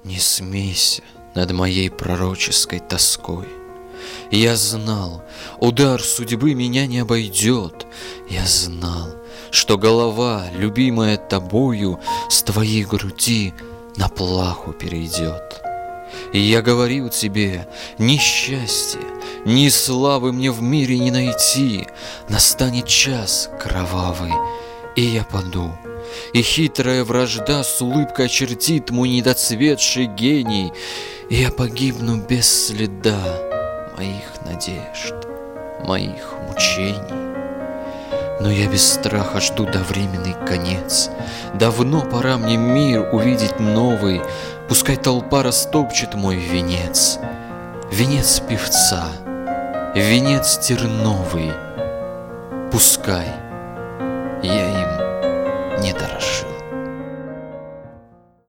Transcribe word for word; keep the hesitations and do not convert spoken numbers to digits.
Не смейся над моей пророческой тоской. Я знал, удар судьбы меня не обойдет. Я знал, что голова, любимая тобою, с твоей груди на плаху перейдет. И я говорил тебе, ни счастья, ни славы мне в мире не найти. Настанет час кровавый, и я паду, и хитрая вражда с улыбкой очертит мой недоцветший гений, и я погибну без следа моих надежд, моих мучений. Но я без страха жду довременный конец. Давно пора мне мир увидеть новый. Пускай толпа растопчет мой венец, венец певца, венец терновый. Пускай я им не дорожу.